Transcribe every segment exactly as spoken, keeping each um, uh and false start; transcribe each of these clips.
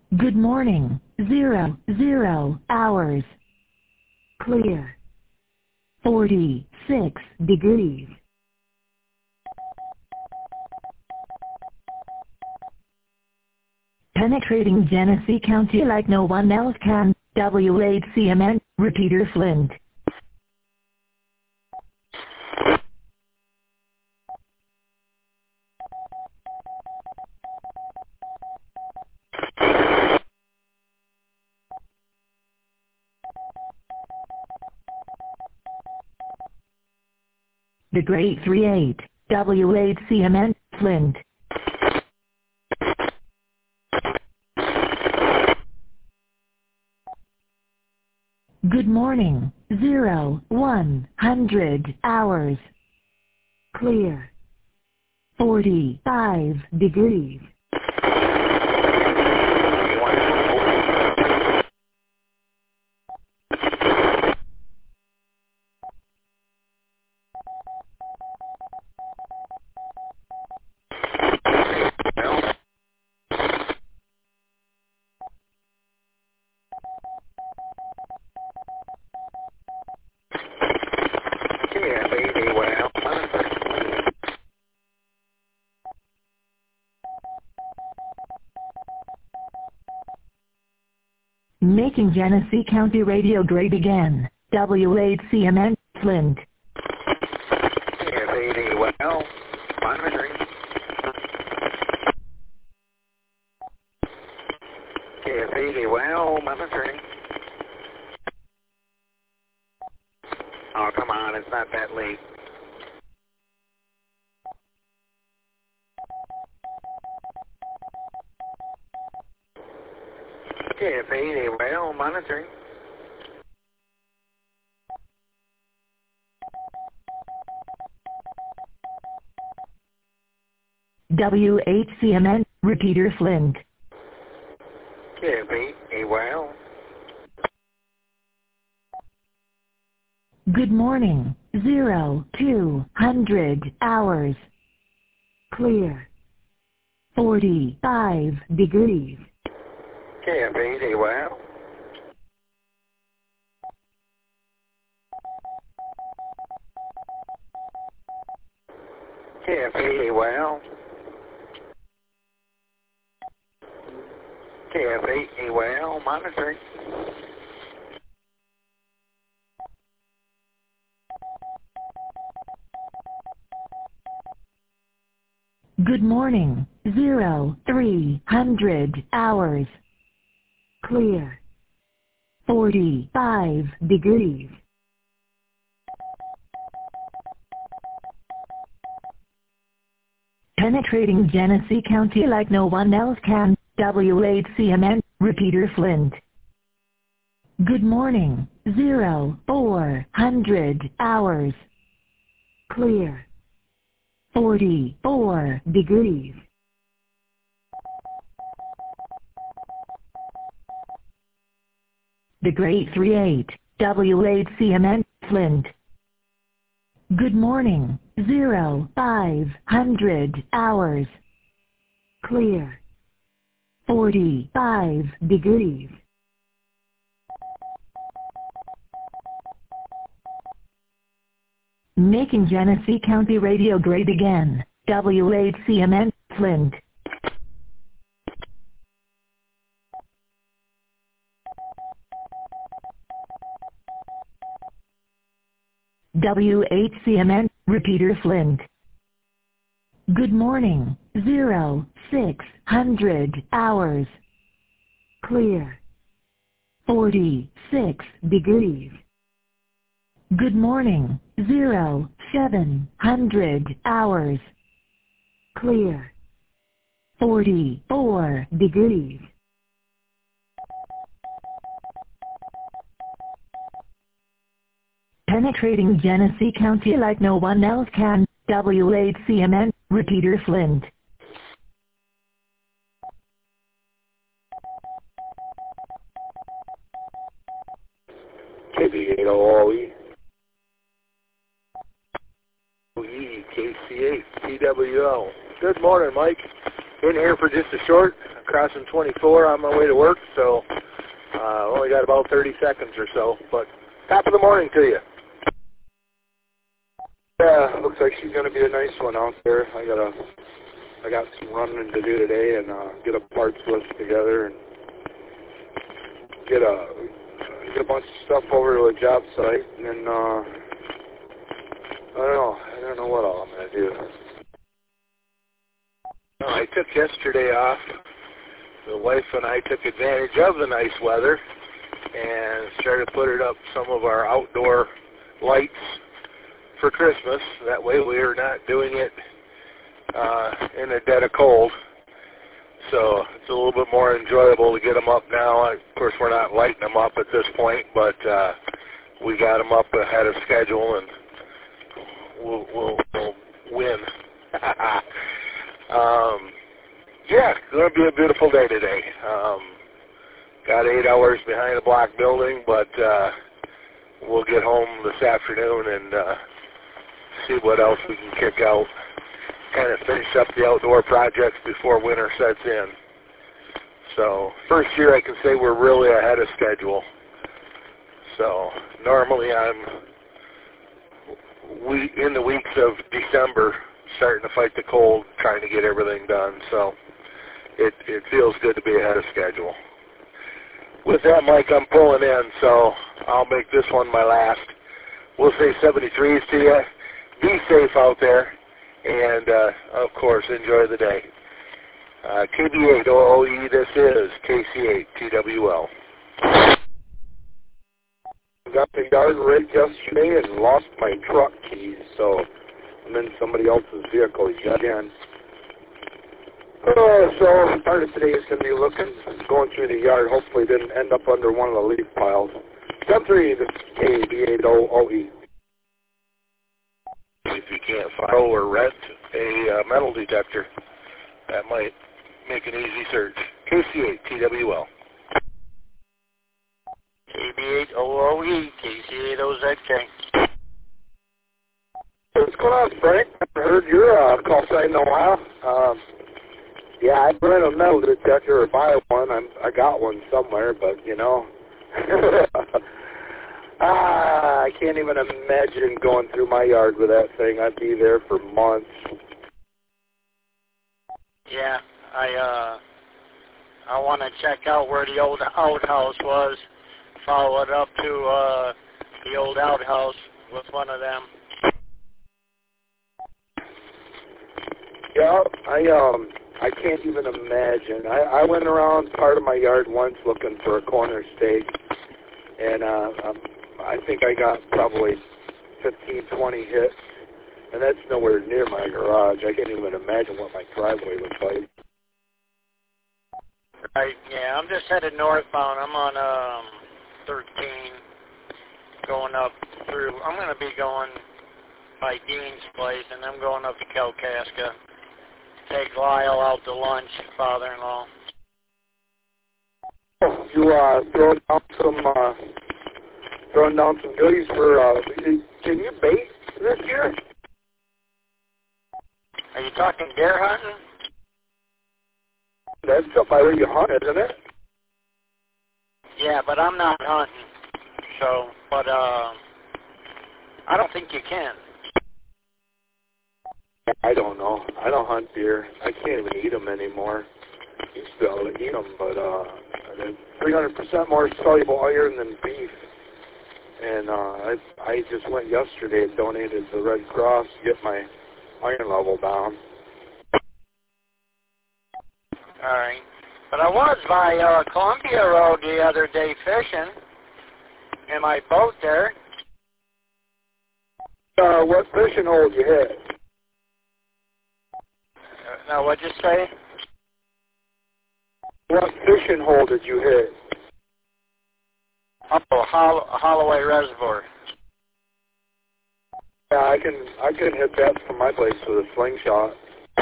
Good morning. Zero, zero hours. Clear. forty-six degrees. Penetrating Genesee County like no one else can. W H C M N, Repeater Flint. The Great three eight, W H C M N, Flint. Good morning. Zero, one hundred hours. Clear. forty-five degrees. Making Genesee County radio great again. W H C M N, Flint. K F eight eighty, well, monitoring. K F eighty, well, monitoring. Oh, come on, it's not that late. K F eighty, well, monitoring. W H C M N, Repeater Flint. K F eighty, well. Good morning. Zero, two hundred hours. Clear. forty-five degrees. K F eighty, well. K F eighty, well. K F eighty, well, monitoring. Good morning. Zero, three hundred hours. Clear. forty-five degrees. Penetrating Genesee County like no one else can. W H C M N, Repeater Flint. Good morning. Zero, four hundred hours. Clear. forty-four degrees. The Great three eight, W H C M N, Flint. Good morning. Zero, five hundred hours. Clear. forty-five degrees. Making Genesee County radio great again. W H C M N, Flint. W H C M N, Repeater Flint. Good morning. Zero, six hundred hours. Clear. forty-six degrees. Good morning. Zero, seven hundred hours. Clear. forty-four degrees. Penetrating Genesee County like no one else can. W H C M N, Repeater Flint. K B eight O E. E K C eight T W L. Good morning, Mike. In here for just a short crossing twenty-four on my way to work, so uh, only got about thirty seconds or so. But top of the morning to you. Yeah, looks like she's going to be a nice one out there. I got a, I got some running to do today, and uh, get a parts list together and get a get a bunch of stuff over to a job site, and then uh, I don't know. I don't know what all I'm going to do. Well, I took yesterday off. The wife and I took advantage of the nice weather and started putting up some of our outdoor lights for Christmas. That way we are not doing it uh, in the dead of cold. So it's a little bit more enjoyable to get them up now. Of course, we're not lighting them up at this point, but uh, we got them up ahead of schedule, and we'll, we'll, we'll win. um, yeah, it's going to be a beautiful day today. Um, got eight hours behind a block building, but uh, we'll get home this afternoon and uh, see what else we can kick out. Kind of finish up the outdoor projects before winter sets in. So first year I can say we're really ahead of schedule. So normally I'm we in the weeks of December starting to fight the cold, trying to get everything done. So it, it feels good to be ahead of schedule. With that, Mike, I'm pulling in, so I'll make this one my last. We'll say seventy-threes to you. Be safe out there. And, uh, of course, enjoy the day. Uh, K B eight O O E, this is K C eight T W L. Got the yard rigged yesterday and lost my truck keys, so I'm in somebody else's vehicle yet again. Uh, so part of today is going to be looking, going through the yard. Hopefully didn't end up under one of the leaf piles. Step three, this is K B eight O O E. If you can't follow or rent a uh, metal detector, that might make an easy search. K C eight T W L. K B eight O O E, K C eight O Z K. What's going on, Frank? I haven't heard your uh, call sign in a while. Um, yeah, I'd rent a metal detector or buy one. I'm, I got one somewhere, but, you know. Ah, I can't even imagine going through my yard with that thing. I'd be there for months. Yeah, I uh, I want to check out where the old outhouse was. Follow it up to uh, the old outhouse with one of them. Yeah, I um, I can't even imagine. I, I went around part of my yard once looking for a corner stake, and uh, um, I think I got probably fifteen, twenty hits, and that's nowhere near my garage. I can't even imagine what my driveway looks like. Right, yeah, I'm just headed northbound. I'm on um, thirteen, going up through. I'm going to be going by Dean's place, and I'm going up to Kalkaska. Take Lyle out to lunch, father-in-law. You uh, throwing down some, uh, throwing down some goodies for, uh, can you bait this year? Are you talking deer hunting? That's up by where you hunt, isn't it? Yeah, but I'm not hunting. So, but, uh, I don't think you can. I don't know. I don't hunt deer. I can't even eat them anymore. I used to be able to eat them, but uh, they're three hundred percent more soluble iron than beef. And uh, I I just went yesterday and donated to the Red Cross to get my iron level down. All right. But I was by uh, Columbia Road the other day fishing in my boat there. Uh, what fishing hole did you hit? Uh, now, what'd you say? What fishing hole did you hit? Oh, Holl- Holloway Reservoir. Yeah, I can I can hit that from my place with a slingshot.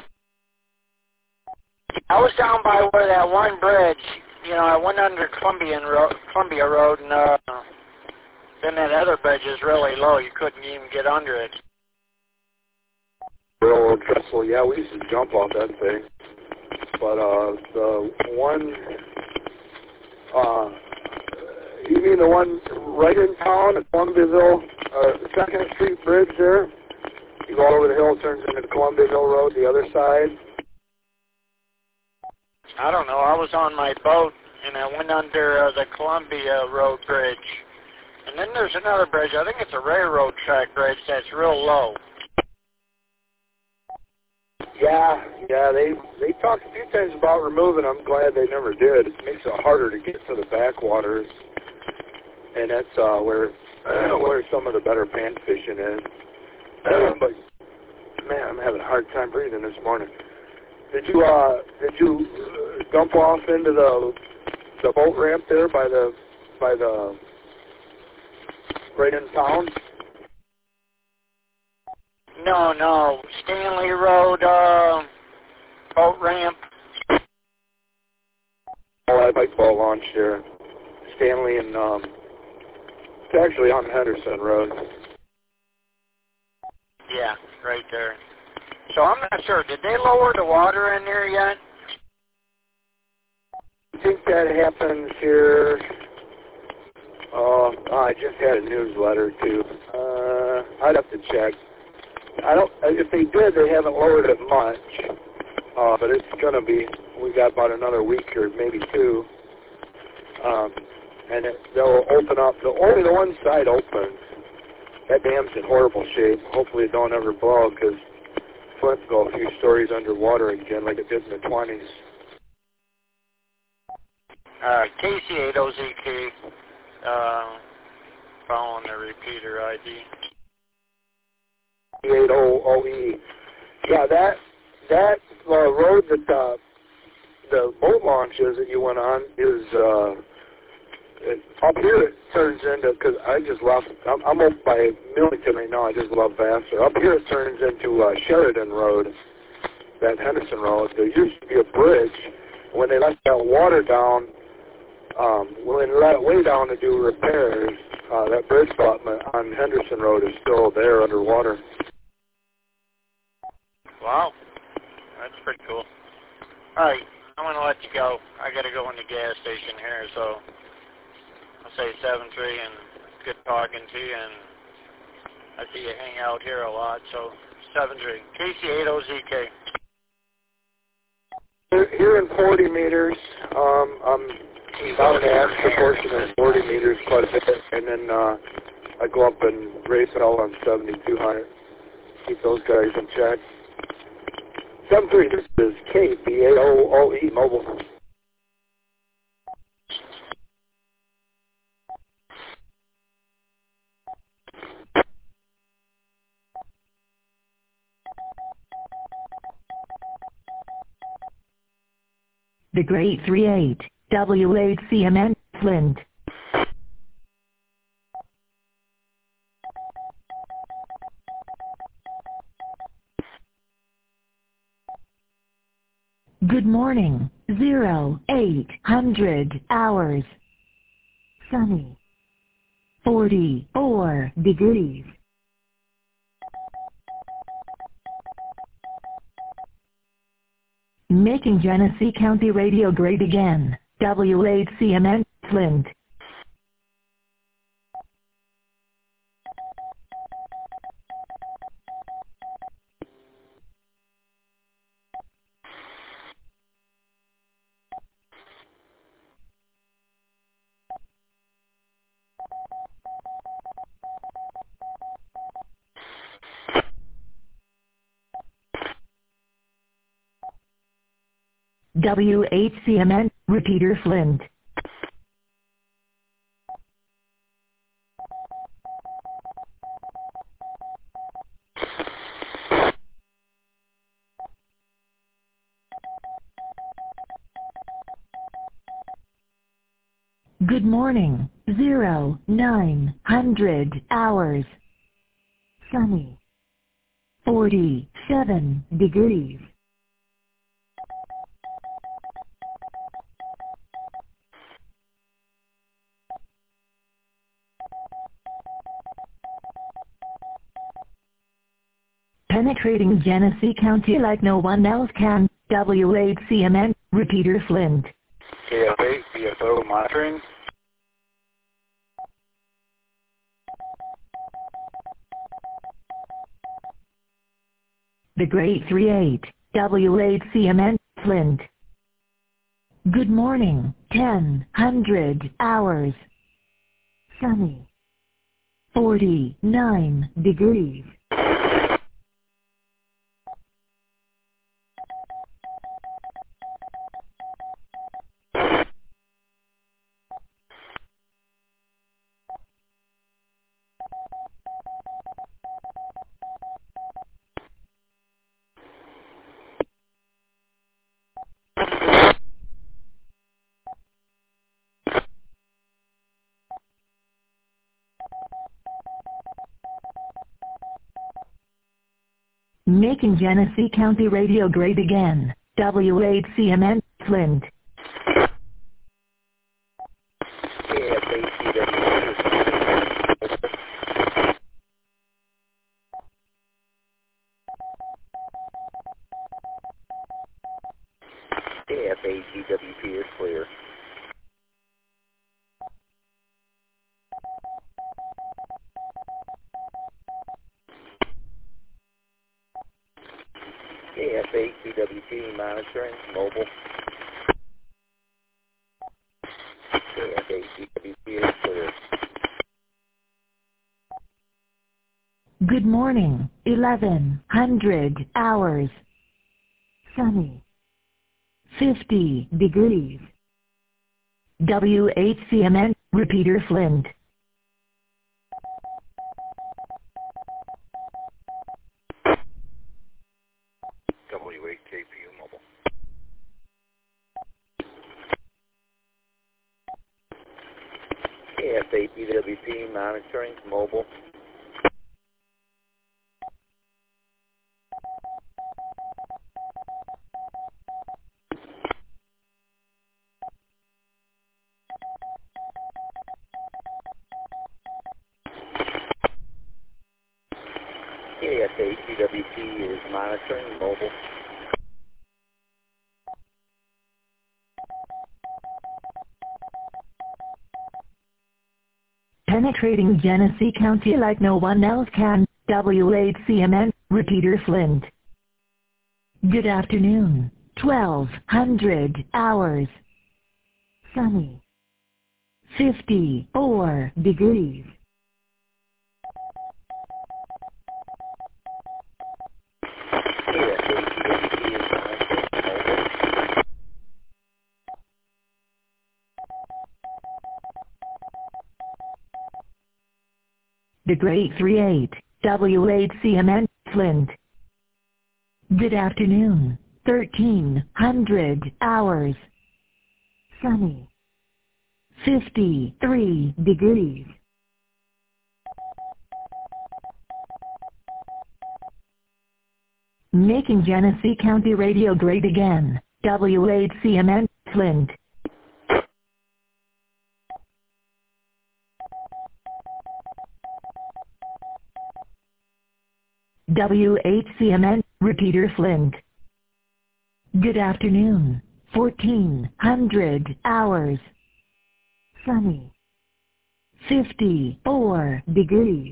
I was down by where that one bridge, you know, I went under Columbia Road, Columbia Road, and uh, then that other bridge is really low. You couldn't even get under it. Railroad trestle, yeah, we used to jump off that thing. but uh, the one, uh, you mean the one right in town at Columbiaville, uh, the Second Street Bridge there? You go over the hill, turns into the Columbiaville Road, the other side. I don't know. I was on my boat, and I went under uh, the Columbia Road Bridge. And then there's another bridge. I think it's a railroad track bridge that's real low. Yeah, yeah, they they talked a few times about removing. I'm glad they never did. It makes it harder to get to the backwaters, and that's uh, where uh, where some of the better pan fishing is. But man, I'm having a hard time breathing this morning. Did you uh did you uh, dump off into the the boat ramp there by the by the right in town? No, no. Stanley Road uh, boat ramp. Oh, I like boat launch there. Stanley and um, it's actually on Henderson Road. Yeah, right there. So I'm not sure. Did they lower the water in there yet? I think that happens here. Uh, oh, I just had a newsletter too. Uh, I'd have to check. I don't. If they did, they haven't lowered it much. Uh, but it's gonna be. We got about another week or maybe two. Um, and it, they'll open up. The only the one side opens. That dam's in horrible shape. Hopefully it don't ever blow because Flint will go a few stories underwater again like it did in the twenties. Uh, K C eight O Z K, uh, following the repeater I D. eight O O E. Yeah, that that uh, road that uh, the boat launch is that you went on is uh, it, up here. It turns into because I just left. I'm, I'm up by Millington right now. I just love Vassar. Up here it turns into uh, Sheridan Road, that Henderson Road. There used to be a bridge. When they let that water down, um, when they let it way down to do repairs, uh, that bridge abutment on Henderson Road is still there underwater. Wow, that's pretty cool. All right, I'm going to let you go. I got to go in the gas station here, so I'll say seven three, and it's good talking to you, and I see you hang out here a lot, so seven three. K C eight O Z K. Here in forty meters, um, I'm about an average proportion of forty meters quite a bit, and then uh, I go up and race it all on seventy-two hundred. Keep those guys in check. seven three, this is K B A O O E Mobile. The Great three eight, W eight C M N, Flint. Good morning, zero, eight hundred hours. Sunny. forty-four degrees. Making Genesee County Radio great again, W eight C M N, Flint. W eight C M N, repeater Flint. Good morning, zero, nine hundred hours. Sunny. forty-seven degrees. Penetrating Genesee County like no one else can, W eight C M N, repeater Flint. K F eight, B F O monitoring. The Great three eight, W eight C M N, Flint. Good morning, ten hundred hours. Sunny. forty-nine degrees. Making Genesee County radio great again, W eight C M N, Flint. K F eight, C W K F eight, G W P is clear. K F eight, C W P monitoring, mobile. K F eight, C W P is clear. Good morning, eleven hundred hours. Sunny. fifty degrees. W eight C M N, repeater Flint. W eight K P U mobile. K F eight, B W P monitoring, mobile. K F eight, C W P is monitoring, mobile. Penetrating Genesee County like no one else can, W eight C M N, repeater Flint. Good afternoon, twelve hundred hours. Sunny. fifty-four degrees. K F eight, C W P is monitoring, mobile. The Great three eight, W eight C M N, Flint. Good afternoon, thirteen hundred hours. Sunny. fifty-three degrees. Making Genesee County radio great again, W eight C M N, Flint. W eight C M N, repeater Flint. Good afternoon, fourteen hundred hours. Sunny. fifty-four degrees.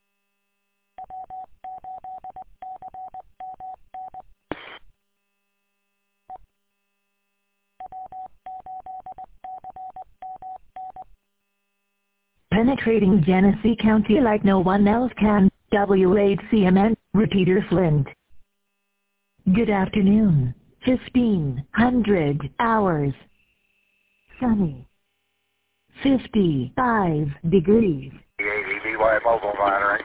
Penetrating Genesee County like no one else can, W eight C M N, repeater Flint. Good afternoon, fifteen hundred hours. Sunny. fifty-five degrees. A V B Y mobile monitoring.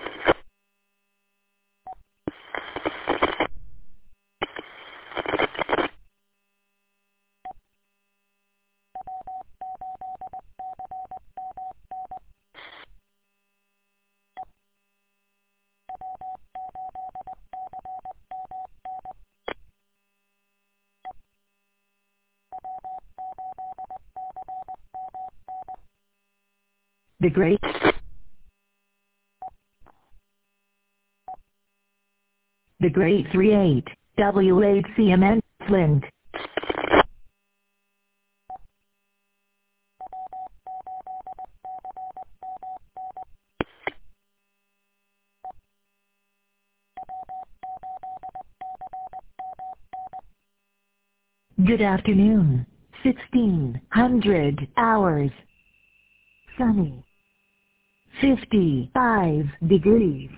The Great The Great three eight, W eight C M N, Flint. Good afternoon. sixteen hundred hours. Sunny. fifty-five degrees.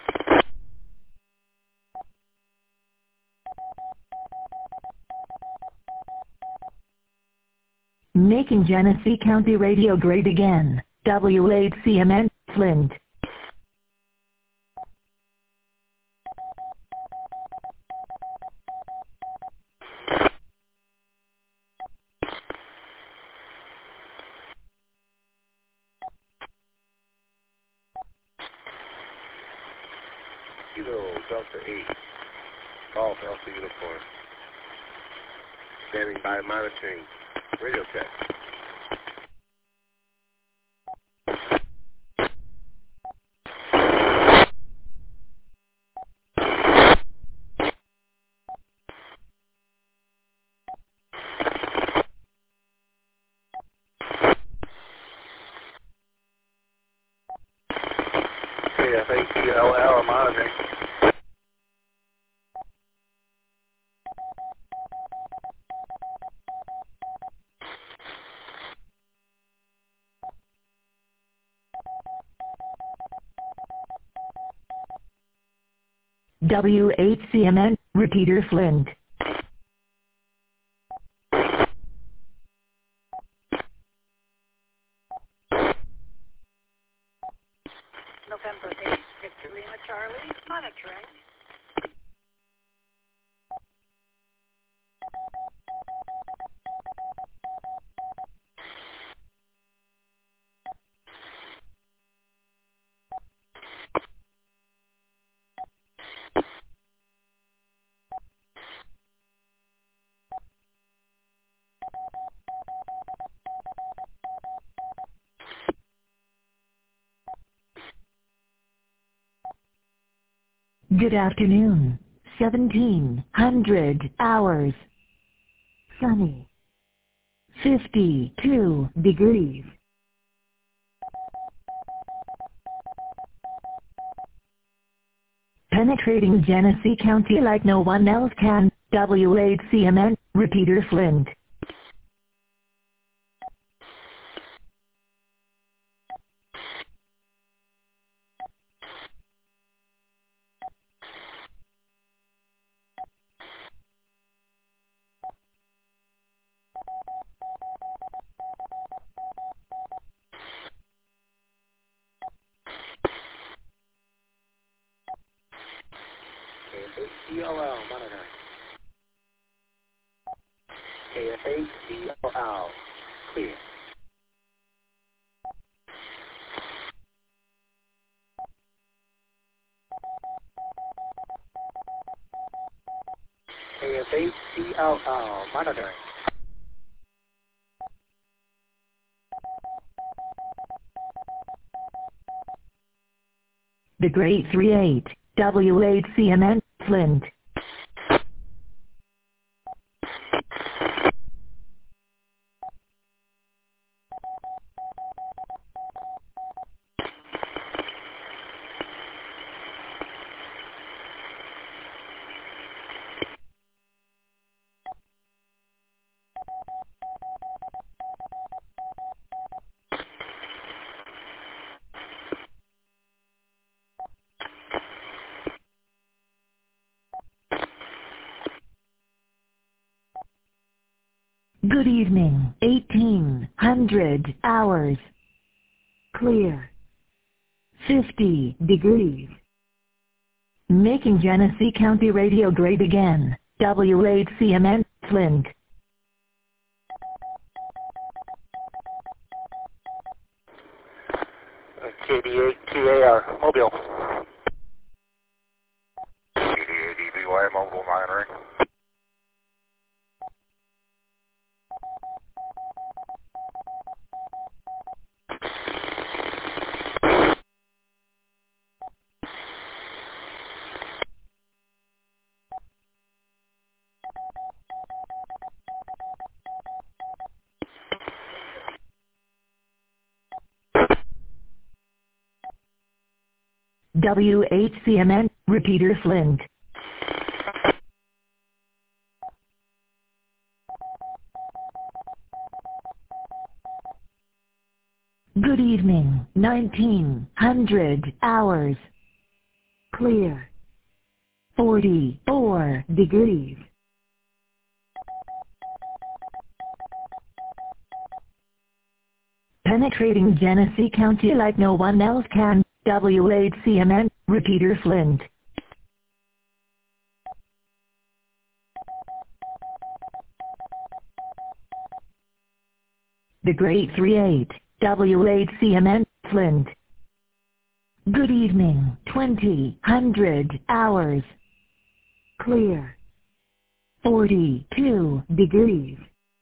Making Genesee County Radio great again. W eight C M N, Flint. Kilo Delta eight. Golf Alpha Uniform. Standing by monitoring. Radio check. K F A C L L monitoring. W eight C M N, repeater Flint. November eighth, Victor Lima Charlie, monitoring. Good afternoon. seventeen hundred hours. Sunny. fifty-two degrees. Penetrating Genesee County like no one else can. W eight C M N, repeater Flint. K F A C L L monitoring. K F A C L L clear. K F A C L L monitoring. The Great three eight, W eight C M N, Flint. Good evening. eighteen hundred hours. Clear. fifty degrees. Making Genesee County Radio great again. W eight C M N, Flint. K D eight T A R, Mobile. K D eight E B Y, Mobile monitoring. W H C M N, repeater Flint. Good evening, nineteen hundred hours. Clear. forty-four degrees. Penetrating Genesee County like no one else can. W H C M N, repeater Flint. The Great three eight, W H C M N, Flint. Good evening, twenty hundred hours. Clear. forty-two degrees.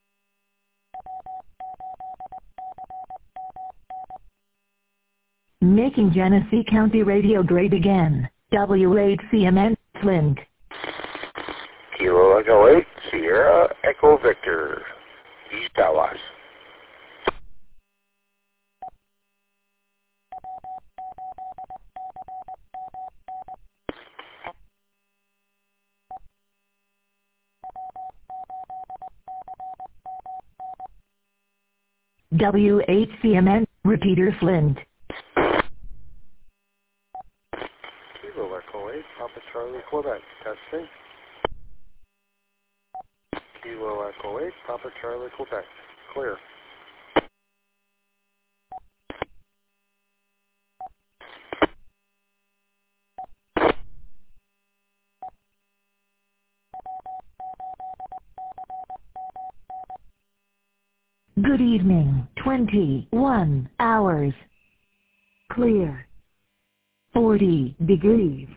Making Genesee County radio great again. W H C M N, Flint. Kilo Echo eight, Sierra Echo Victor, East Tawas. W H C M N, repeater Flint. Kilo Echo eight, Papa Charlie, Quebec, testing. Kilo Echo eight, Papa Charlie, Quebec, clear. Good evening, twenty-one hours. Clear. forty degrees.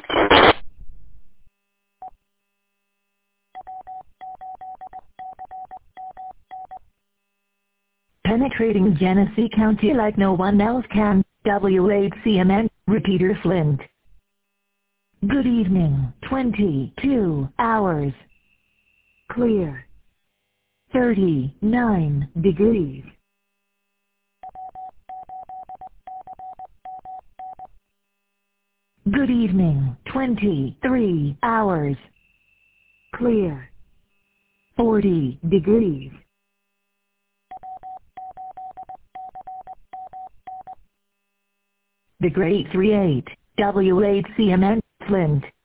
Penetrating Genesee County like no one else can. W H C M N, repeater Flint. Good evening, twenty-two hours. Clear. thirty-nine degrees. Good evening, twenty-three hours. Clear. forty degrees. The Great three eight, W H C M N, Flint.